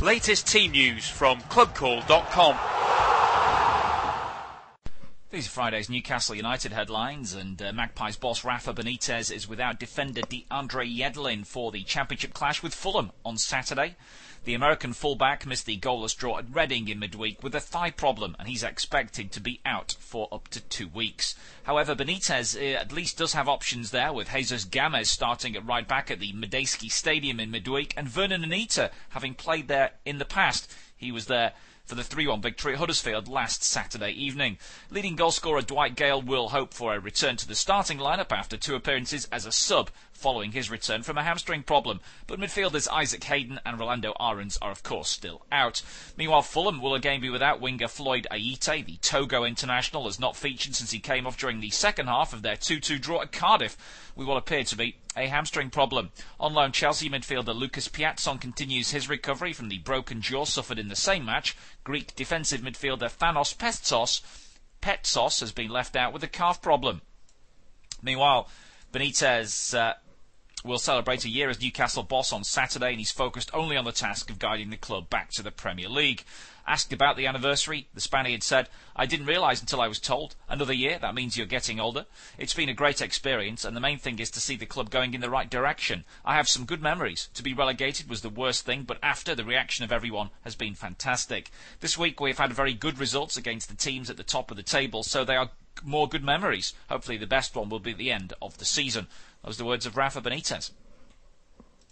Latest team news from clubcall.com. These are Friday's Newcastle United headlines, and Magpies boss Rafa Benitez is without defender DeAndre Yedlin for the Championship clash with Fulham on Saturday. The American fullback missed the goalless draw at Reading in midweek with a thigh problem, and he's expected to be out for up to 2 weeks. However, Benitez at least does have options there, with Jesus Gamez starting at right back at the Medeski Stadium in midweek, and Vernon Anita having played there in the past. He was there for the 3-1 victory at Huddersfield last Saturday evening. Leading goalscorer Dwight Gale will hope for a return to the starting lineup after 2 appearances as a sub following his return from a hamstring problem, but midfielders Isaac Hayden and Rolando Ahrens are of course still out. Meanwhile, Fulham will again be without winger Floyd Ayite. The Togo international has not featured since he came off during the second half of their 2-2 draw at Cardiff, with what appeared to be a hamstring problem. On loan, Chelsea midfielder Lucas Piatson continues his recovery from the broken jaw suffered in the same match. Greek defensive midfielder Thanos Petsos has been left out with a calf problem. Meanwhile, Benitez will celebrate a year as Newcastle boss on Saturday, and he's focused only on the task of guiding the club back to the Premier League. Asked about the anniversary, the Spaniard said, "I didn't realise until I was told. Another year, that means you're getting older. It's been a great experience, and the main thing is to see the club going in the right direction. I have some good memories. To be relegated was the worst thing, but after, the reaction of everyone has been fantastic. This week we've had very good results against the teams at the top of the table, so they are more good memories. Hopefully the best one will be at the end of the season." Those are the words of Rafa Benitez.